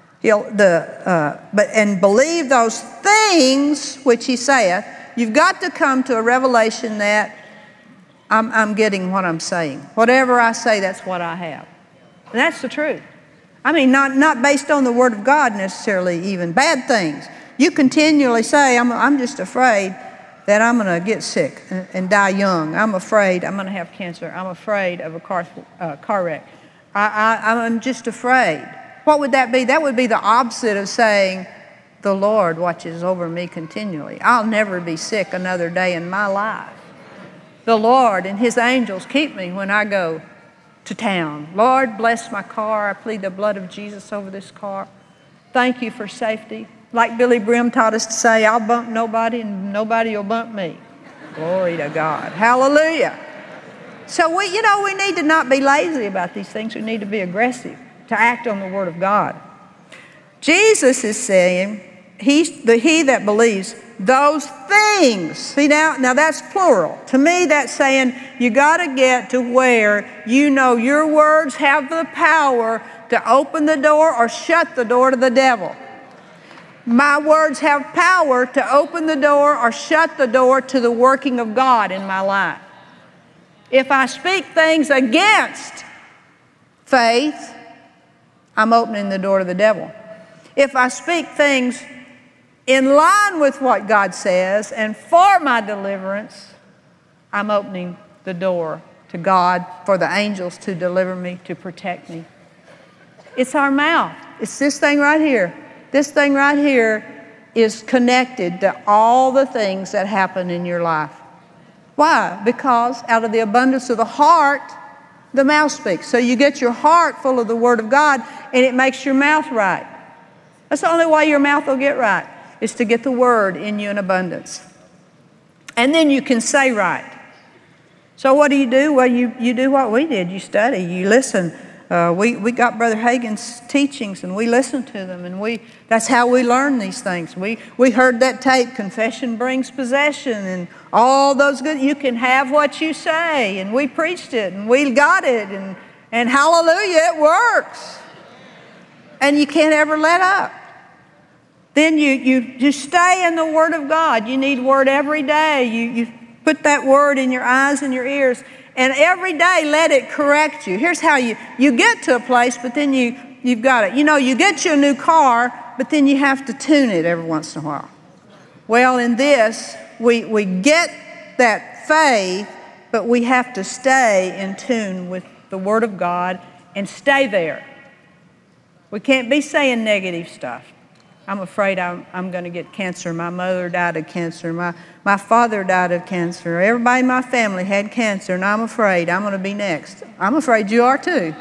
and believe those things which he saith. You've got to come to a revelation that I'm getting what I'm saying. Whatever I say, that's what I have. And that's the truth. I mean, not based on the Word of God necessarily, even bad things. You continually say, I'm just afraid that I'm going to get sick and die young. I'm afraid I'm going to have cancer. I'm afraid of a car wreck. I'm just afraid. What would that be? That would be the opposite of saying, the Lord watches over me continually. I'll never be sick another day in my life. The Lord and His angels keep me when I go to town. Lord, bless my car. I plead the blood of Jesus over this car. Thank you for safety. Like Billy Brim taught us to say, I'll bump nobody and nobody will bump me. Glory to God. Hallelujah. So we need to not be lazy about these things. We need to be aggressive, to act on the Word of God. Jesus is saying, he that believes those things. See now that's plural. To me, that's saying you got to get to where you know your words have the power to open the door or shut the door to the devil. My words have power to open the door or shut the door to the working of God in my life. If I speak things against faith, I'm opening the door to the devil. If I speak things in line with what God says and for my deliverance, I'm opening the door to God for the angels to deliver me, to protect me. It's our mouth. It's this thing right here. This thing right here is connected to all the things that happen in your life. Why? Because out of the abundance of the heart, the mouth speaks. So you get your heart full of the Word of God, and it makes your mouth right. That's the only way your mouth will get right, is to get the Word in you in abundance. And then you can say right. So what do? Well, you do what we did. You study, you listen. We got Brother Hagin's teachings, and we listened to them, and that's how we learn these things. We heard that tape, Confession Brings Possession, and all those good, you can have what you say, and we preached it, and we got it, and hallelujah, it works. And you can't ever let up. Then you stay in the Word of God. You need Word every day. You put that Word in your eyes and your ears, and every day let it correct you. Here's how you get to a place, but then you've got it. You get you a new car, but then you have to tune it every once in a while. Well, in this, we get that faith, but we have to stay in tune with the Word of God and stay there. We can't be saying negative stuff. I'm afraid I'm going to get cancer. My mother died of cancer. My father died of cancer. Everybody in my family had cancer, and I'm afraid I'm going to be next. I'm afraid you are too.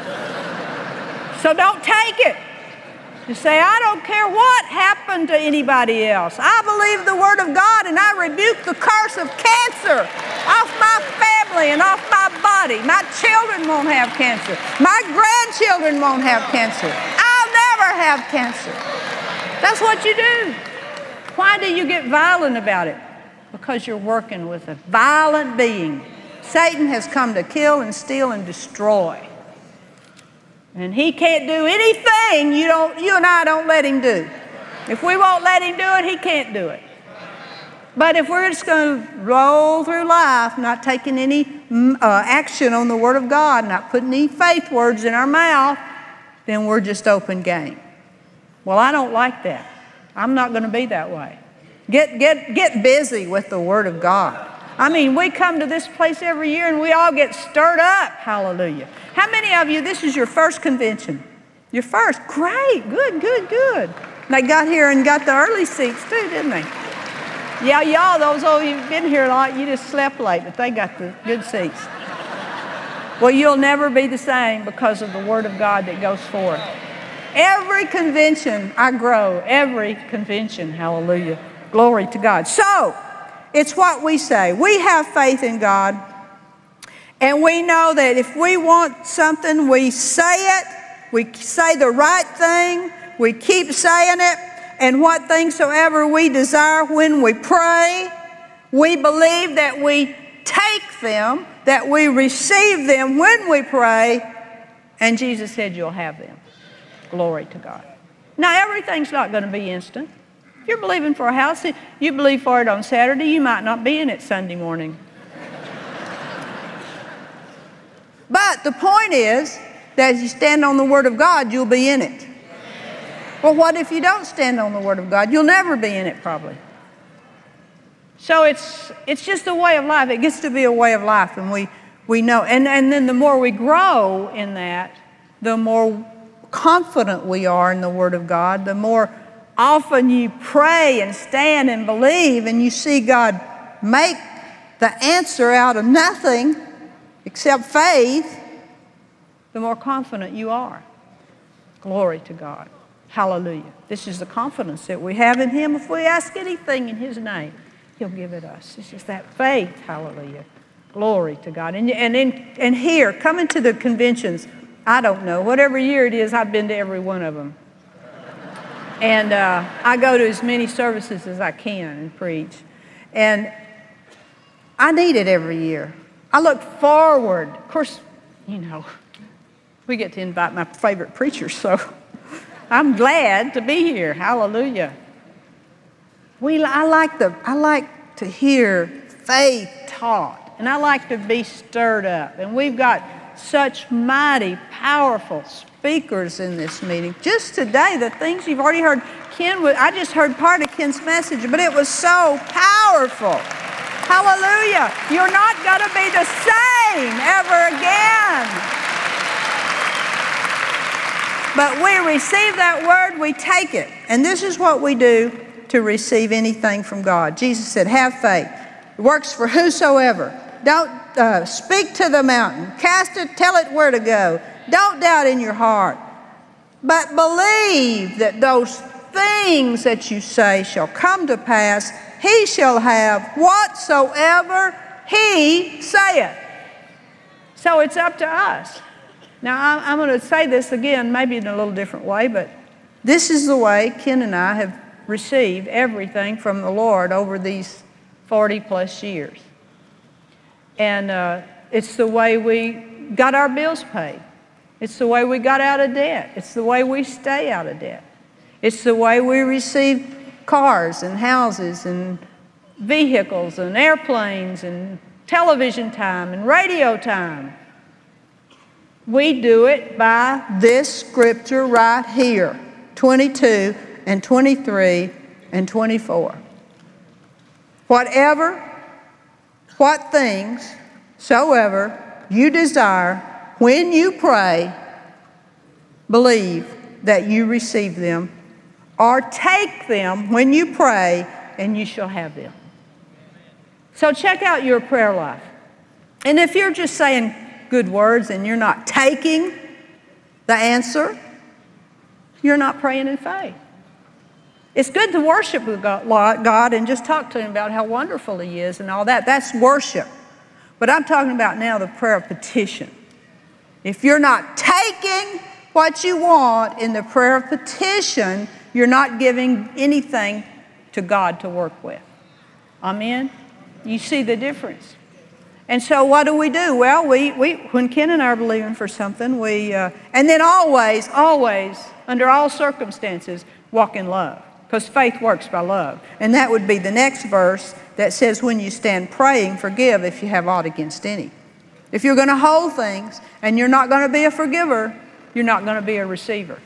So don't take it. You say, I don't care what happened to anybody else. I believe the Word of God, and I rebuke the curse of cancer off my family and off my body. My children won't have cancer. My grandchildren won't have cancer. I'll never have cancer. That's what you do. Why do you get violent about it? Because you're working with a violent being. Satan has come to kill and steal and destroy. And he can't do anything you and I don't let him do. If we won't let him do it, he can't do it. But if we're just going to roll through life, not taking any action on the Word of God, not putting any faith words in our mouth, then we're just open game. Well, I don't like that. I'm not going to be that way. Get busy with the Word of God. I mean, we come to this place every year and we all get stirred up. Hallelujah. How many of you, this is your first convention? Your first? Great. Good. They got here and got the early seats too, didn't they? Yeah, y'all, those of you who've been here a lot, you just slept late, but they got the good seats. Well, you'll never be the same because of the Word of God that goes forth. Every convention, I grow. Every convention. Hallelujah. Glory to God. So, it's what we say. We have faith in God, and we know that if we want something, we say it, we say the right thing, we keep saying it, and what things soever we desire when we pray, we believe that we take them, that we receive them when we pray, and Jesus said you'll have them. Glory to God. Now, everything's not going to be instant. If you're believing for a house, you believe for it on Saturday, you might not be in it Sunday morning. But the point is that if you stand on the Word of God, you'll be in it. Well, what if you don't stand on the Word of God? You'll never be in it probably. So it's just a way of life. It gets to be a way of life, and we know. And then the more we grow in that, the more confident we are in the Word of God, the more often you pray and stand and believe, and you see God make the answer out of nothing except faith, the more confident you are. Glory to God. Hallelujah. This is the confidence that we have in Him. If we ask anything in His name, He'll give it us. It's just that faith. Hallelujah. Glory to God. And here, coming to the conventions, I don't know, whatever year it is, I've been to every one of them. And I go to as many services as I can and preach. And I need it every year. I look forward. Of course, you know, we get to invite my favorite preachers, so I'm glad to be here. Hallelujah. I like to hear faith taught, and I like to be stirred up. And we've got such mighty, powerful speakers in this meeting. Just today, the things you've already heard. I just heard part of Ken's message, but it was so powerful. Hallelujah. You're not going to be the same ever again. But we receive that word, we take it. And this is what we do to receive anything from God. Jesus said, have faith. It works for whosoever. Don't speak to the mountain. Cast it, tell it where to go. Don't doubt in your heart. But believe that those things that you say shall come to pass. He shall have whatsoever he saith. So it's up to us. Now, I'm going to say this again, maybe in a little different way, but this is the way Ken and I have received everything from the Lord over these 40 plus years. And it's the way we got our bills paid. It's the way we got out of debt. It's the way we stay out of debt. It's the way we receive cars and houses and vehicles and airplanes and television time and radio time. We do it by this scripture right here, 22 and 23 and 24. What things soever you desire when you pray, believe that you receive them or take them when you pray, and you shall have them. So check out your prayer life. And if you're just saying good words and you're not taking the answer, you're not praying in faith. It's good to worship with God and just talk to Him about how wonderful He is and all that. That's worship. But I'm talking about now the prayer of petition. If you're not taking what you want in the prayer of petition, you're not giving anything to God to work with. Amen? You see the difference. And so what do? Well, when Ken and I are believing for something, and then always, under all circumstances, walk in love. Because faith works by love. And that would be the next verse that says, when you stand praying, forgive if you have aught against any. If you're going to hold things and you're not going to be a forgiver, you're not going to be a receiver.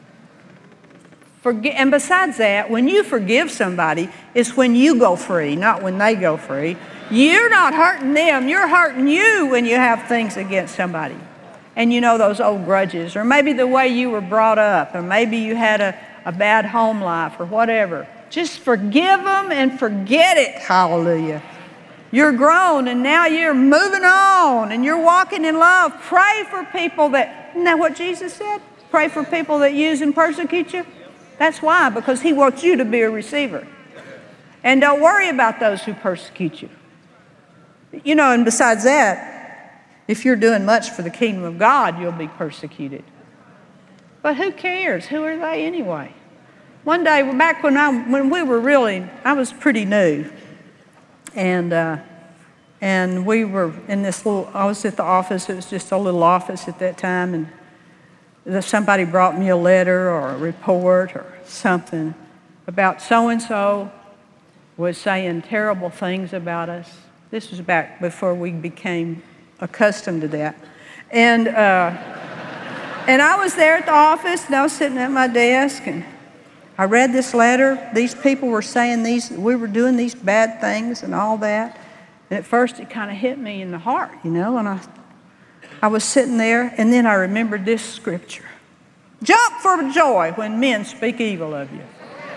And besides that, when you forgive somebody, it's when you go free, not when they go free. You're not hurting them. You're hurting you when you have things against somebody. And you know those old grudges, or maybe the way you were brought up, or maybe you had a bad home life or whatever. Just forgive them and forget it. Hallelujah. You're grown and now you're moving on and you're walking in love. Pray for people that, isn't that what Jesus said? Pray for people that use and persecute you. That's why, because He wants you to be a receiver. And don't worry about those who persecute you. You know, and besides that, if you're doing much for the kingdom of God, you'll be persecuted. But who cares? Who are they anyway? One day, back when we were I was pretty new. And we were in this I was at the office. It was just a little office at that time. And somebody brought me a letter or a report or something about so-and-so was saying terrible things about us. This was back before we became accustomed to that. And I was there at the office, and I was sitting at my desk, and I read this letter. These people were saying we were doing these bad things and all that. And at first it kind of hit me in the heart, you know, and I was sitting there, and then I remembered this scripture. Jump for joy when men speak evil of you.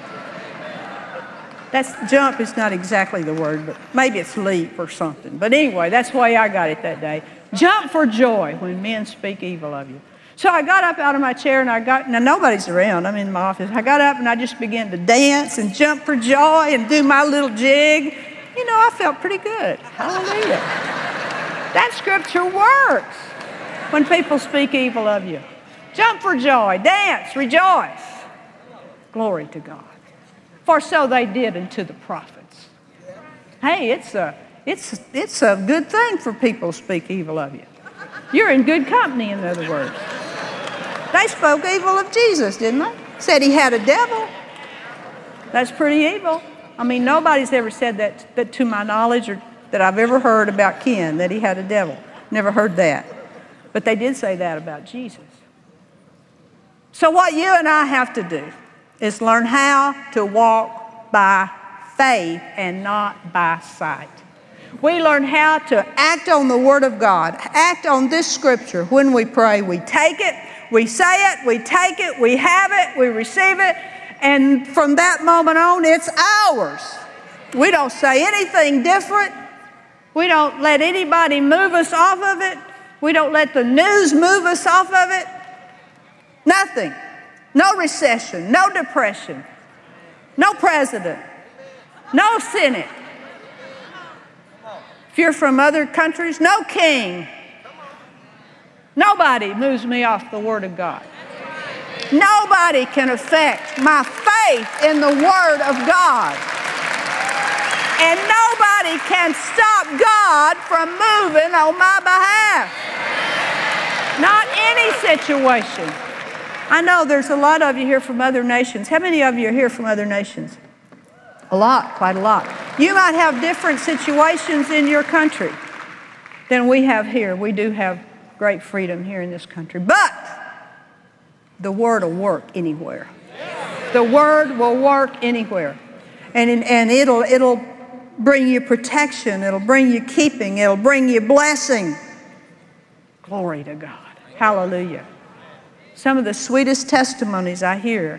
Jump is not exactly the word, but maybe it's leap or something. But anyway, that's the way I got it that day. Jump for joy when men speak evil of you. So I got up out of my chair, and now nobody's around. I'm in my office. I got up and I just began to dance and jump for joy and do my little jig. You know, I felt pretty good. Hallelujah. That scripture works when people speak evil of you. Jump for joy, dance, rejoice. Glory to God. For so they did unto the prophets. Hey, it's a good thing for people to speak evil of you. You're in good company, in other words. They spoke evil of Jesus, didn't they? Said He had a devil. That's pretty evil. I mean, nobody's ever said that to my knowledge or that I've ever heard about Ken, that he had a devil. Never heard that. But they did say that about Jesus. So what you and I have to do is learn how to walk by faith and not by sight. We learn how to act on the Word of God, act on this scripture. When we pray, we take it, we say it, we take it, we have it, we receive it, and from that moment on, it's ours. We don't say anything different. We don't let anybody move us off of it. We don't let the news move us off of it. Nothing. No recession, no depression, no president, no Senate. If you're from other countries, no king. Nobody moves me off the Word of God. Nobody can affect my faith in the Word of God. And nobody can stop God from moving on my behalf. Not any situation. I know there's a lot of you here from other nations. How many of you are here from other nations? A lot, quite a lot. You might have different situations in your country than we have here. We do have great freedom here in this country. But the Word will work anywhere. The Word will work anywhere. And it'll bring you protection. It'll bring you keeping. It'll bring you blessing. Glory to God. Hallelujah. Some of the sweetest testimonies I hear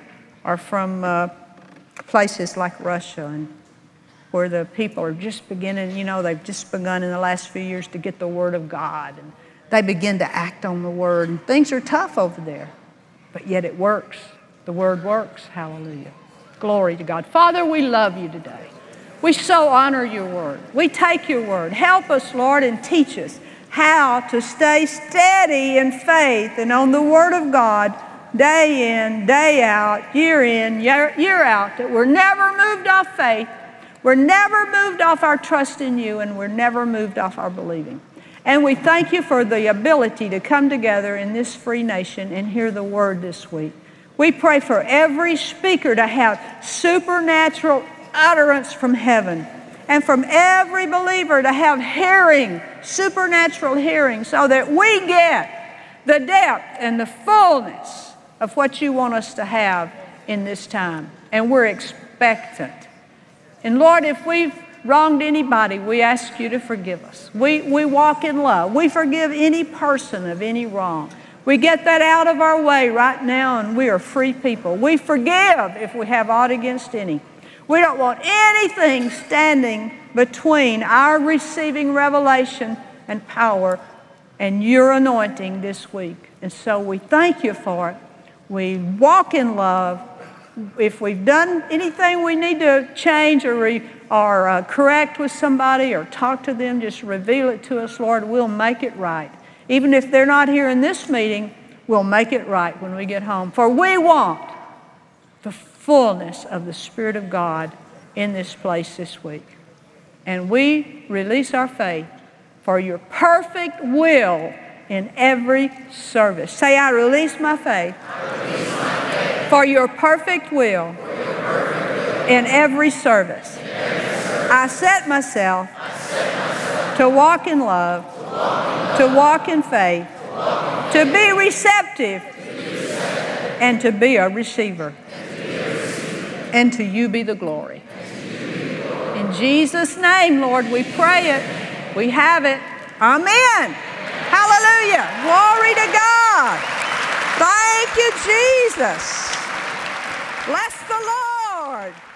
are from places like Russia, and where the people are just beginning, they've just begun in the last few years to get the Word of God, and they begin to act on the Word, and things are tough over there, but yet it works. The Word works. Hallelujah. Glory to God. Father, we love you today. We so honor your Word. We take your Word. Help us, Lord, and teach us how to stay steady in faith and on the Word of God day in, day out, year in, year out, that we're never moved off faith, we're never moved off our trust in you, and we're never moved off our believing. And we thank you for the ability to come together in this free nation and hear the Word this week. We pray for every speaker to have supernatural utterance from heaven, and from every believer to have hearing, supernatural hearing, so that we get the depth and the fullness of what you want us to have in this time. And we're expectant. And Lord, if we've wronged anybody, we ask you to forgive us. We walk in love. We forgive any person of any wrong. We get that out of our way right now, and we are free people. We forgive if we have aught against any. We don't want anything standing between our receiving revelation and power and your anointing this week. And so we thank you for it. We walk in love. If we've done anything we need to change or correct with somebody or talk to them, just reveal it to us, Lord. We'll make it right. Even if they're not here in this meeting, we'll make it right when we get home. For we want the fullness of the Spirit of God in this place this week. And we release our faith for your perfect will in every service. Say, I release my faith, for your perfect will in every service. I set myself to walk in love, to walk in faith, to be receptive, and to be a receiver. And to you be the glory. In Jesus' name, Lord, we pray it. We have it. Amen. Hallelujah. Glory to God. Thank you, Jesus. Bless the Lord.